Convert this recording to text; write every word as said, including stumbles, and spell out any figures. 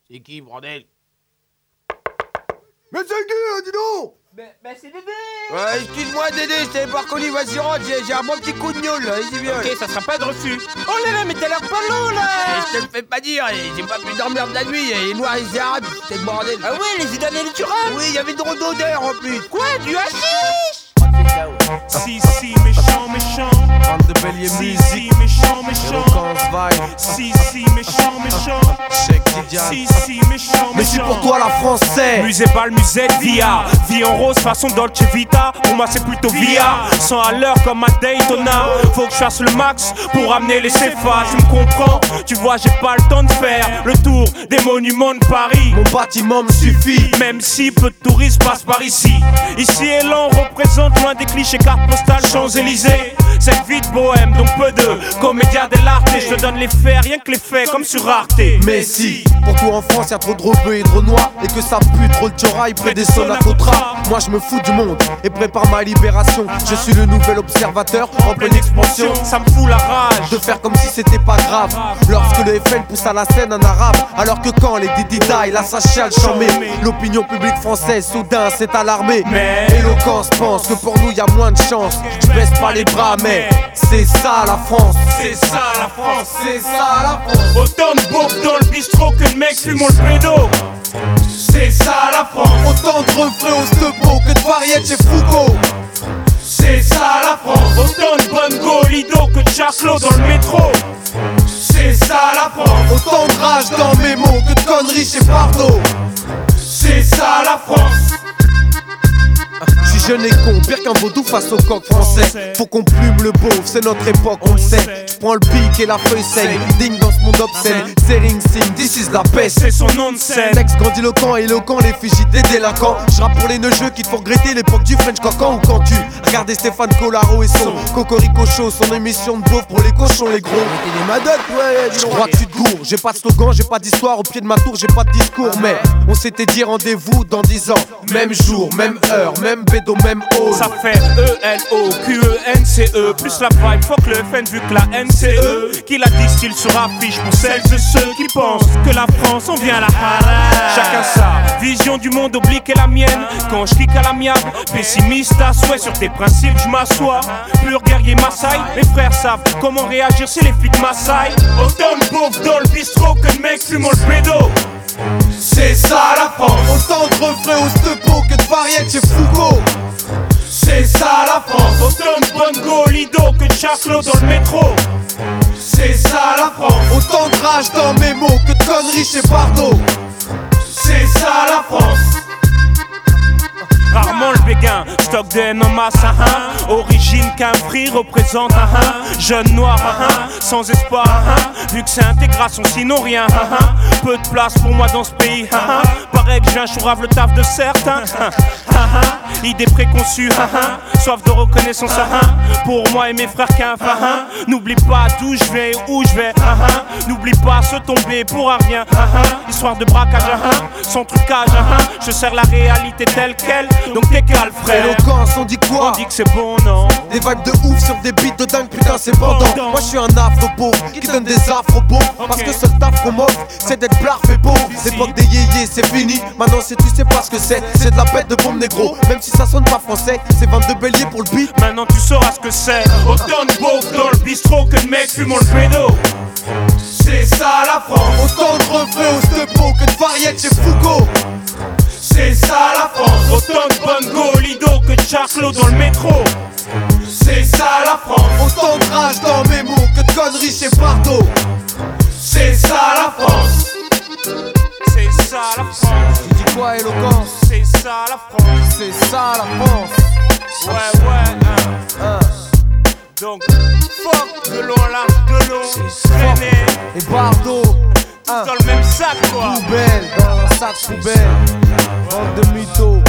C'est qui, bordel? Mais c'est qui, dis donc? Mais, mais c'est Dédé. Ouais, excuse-moi, Dédé, je t'avais pas reconnu, vas-y, rentre, j'ai j'ai un bon petit coup de gnôle, là, vas-y, viens. Ok, ça sera pas de refus. Oh là là, mais t'as l'air pas lourd, là. Et je te le fais pas dire, et j'ai pas pu dormir de la nuit, et les noirs et les arabes, c'était le bordel. Ah ouais, les Zidane et les Thuram. Oui, il y avait trop d'odeur en plus. Quoi, du hashish? Si, si, méchant, méchant. Bande de bélier Si, musique, si, méchant, méchant. éloquence, vibe, Si, si, méchant, méchant. check Didiane. Si, si, méchant, Mais si méchant. pour toi la France c'est Musée bal, musette, via. Vie en rose, façon Dolce Vita. Pour moi, c'est plutôt via. cent à l'heure comme à Daytona. Faut que je fasse le max pour amener les céphas. Tu me comprends? Tu vois, j'ai pas le temps de faire le tour des monuments de Paris. mon bâtiment me suffit. Même si peu de touristes passent par ici. Ici et là, on représente loin des clichés cartes postales Champs-Élysées. Cette vie de bohème, donc peu de comédia dell'arte. Et je te donne les faits, rien que les faits, comme sur Arte. Mais si, pour tout en France y'a trop de rebeux et de renois, et que ça pue trop le tiorail près des Sonacotra. Moi je me fous du monde et prépare ma libération. Je suis le nouvel observateur en pleine expansion. Ça me fout la rage De faire comme si c'était pas grave. Lorsque le F N pousse à la scène un arabe. Alors que quand les Didi die, la Sacha le chambé. L'opinion publique française soudain s'est alarmée. Mais Éloquence pense que pour nous y a moins de chance. Je baisse pas les bras mais c'est ça la France. c'est ça la France. C'est ça la France. Autant de beaufs dans le bistrot que de mecs fumant le pédo. C'est ça la France. Autant de refrains au stepo que de variétés chez Foucault. C'est ça la France. Autant de bonnes go Lido que de Charclos dans le métro. C'est ça la France. Autant de rage dans mes mots que de conneries chez Bardot. C'est ça la France. Je suis jeune et con, pire qu'un vaudou face au coq français. Faut qu'on plume le beauf, c'est notre époque, on le sait. Je prends le pic et la feuille saigne, digne dans ce monde obscène. Sering Sing, this is la peste. C'est son nom de scène. Texte grandiloquent, éloquent, l'effigie des délinquants. Je rappe pour les neugeux qui te font regretter l'époque du French Cancan. Ou quand tu regardais Stéphane Collaro et son Cocorico Show, son émission de beauf pour les cochons, les gros. T'es des madocs, ouais, dis Je donc. crois que tu te gourres, j'ai pas de slogan, j'ai pas d'histoire, au pied de ma tour j'ai pas de discours. Mais on s'était dit rendez-vous dans dix ans. Même jour, même heure, même bédo, même hall. Ça fait E L O Q E N C E plus la vibe, fuck le F N vu que la N c'est eux qui la distille sur affiche pour celles et ceux qui pensent que la France on vient la haram. Chacun sa vision du monde oblique est la mienne. Quand je clique à l'amiable, pessimiste à souhait sur tes principes, je m'assois. Pur guerrier Maasai, mes frères savent comment réagir si les flics m'assaillent. Autant de beaufs dans le bistrot que de mecs fumant le pédo. C'est ça la France. Autant de refrains au stepo que de variétés chez Foucault. C'est ça la France. Autant de bonnes go Lido que de Charclos dans le métro. C'est ça la France. Autant de rage dans mes mots que de conneries chez Bardot. C'est ça la France. Rarement le béguin, stock de haine en masse, ah, ah. Origine qu'un free représente, ah, ah. Jeune noir, ah, ah. Sans espoir, ah, ah. Vu que c'est intégration sinon rien, ah, ah. Peu de place pour moi dans ce pays, ah, ah. Pareil que j'ai un chourave le taf de certains, ah, ah, ah. Idées préconçues, ah, ah. Soif de reconnaissance, ah, ah. Pour moi et mes frères qu'un, ah, ah. N'oublie pas d'où je vais, où je vais, ah, ah. N'oublie pas se tomber pour un rien, ah, ah. Histoire de braquage, ah, ah. Sans trucage, ah, ah. Je sers la réalité telle qu'elle. Donc t'es calme frère. Éloquence, on dit quoi? On dit que c'est bon non. Des vibes de ouf sur des beats de dingue, putain c'est bandant. Moi je suis un afro-beau qui donne des afro-beaux. Parce que seul taf qu'on m'offre c'est d'être blarf et beau. L'époque des yéyés c'est fini. Maintenant c'est tu sais pas ce que c'est. C'est de la bête de bombe négro. Même si ça sonne pas français. C'est vingt-deux béliers pour le beat. Maintenant tu sauras ce que c'est. Autant de beaufs dans le bistrot que de mecs fumant le pédo. C'est ça la France. Autant de refrains au stepo que de variétés chez Foucault. C'est ça la France. Autant de bonnes go Lido que de Charclos dans le métro. C'est ça la France. Autant de rage dans mes mots que de conneries chez Bardot. C'est ça la France. C'est ça la France. Tu dis quoi éloquence? C'est ça la France. C'est ça la France. Ouais ouais hein. Hein. Donc fuck de l'eau là, de l'eau traîner. Et Bardot hein. Dans le même sac quoi. Poubelle, dans un sac poubelle. Bande de mythos.